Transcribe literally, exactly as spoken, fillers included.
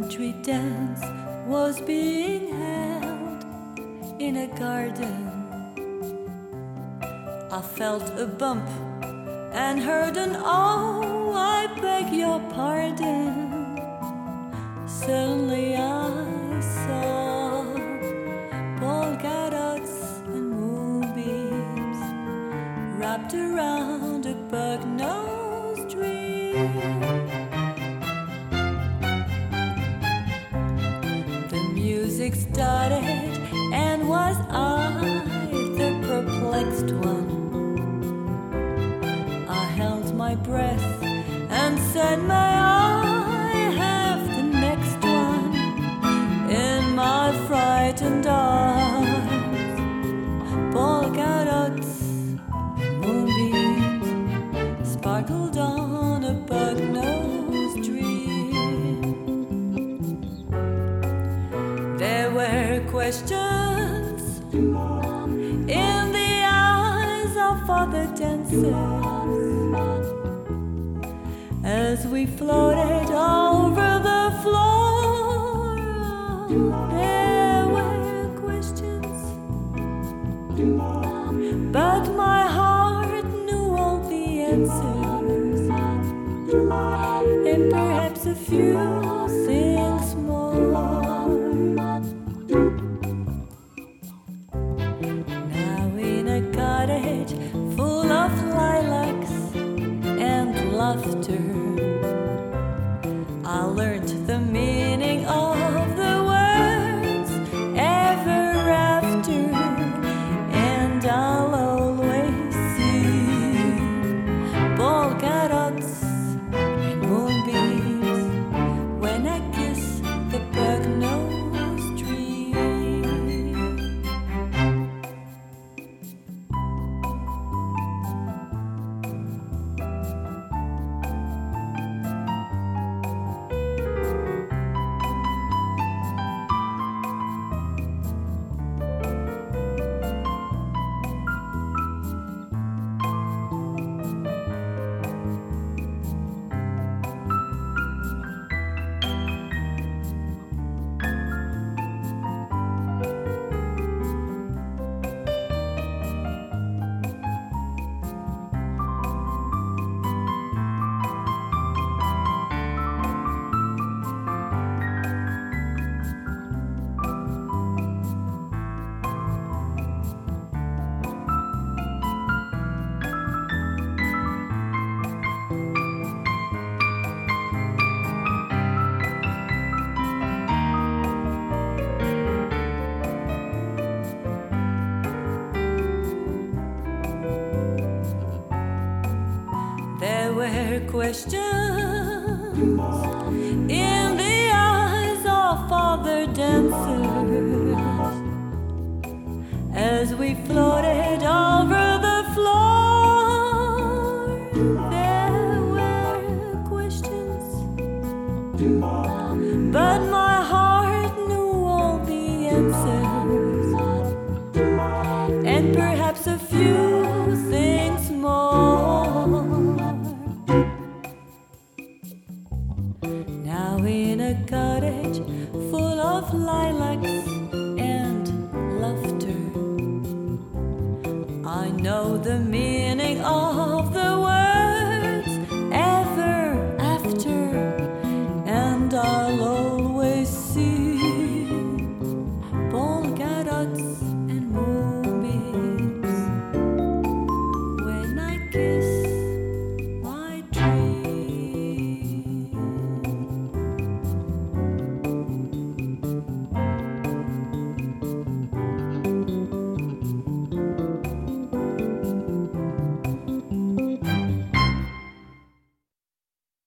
country dance was being held in a garden. I felt a bump and heard an "oh, I beg your pardon." Suddenly I saw polka dots and moonbeams wrapped around a bug-nosed tree. The music started, and was I the perplexed one? I held my breath and said, "May I have the next one?" In my frightened arms, polka dots and moonbeams sparkled on a bug-nosed tree. There were questions in the eyes of other dancers as we floated over the floor. There were questions, but my heart knew all the answers, and perhaps a few things more. Now in a cottage full of lilacs and laughter, I learned the meaning of the words ever after, and I'll always see polka dots and moonbeams when I kiss the bug-nosed tree. There were questions in the eyes of other dancers as we floated over the floor. There were questions, but my heart knew all the answers, and perhaps a few things more. Now in a cottage full of lilacs and laughter, I know the meaning of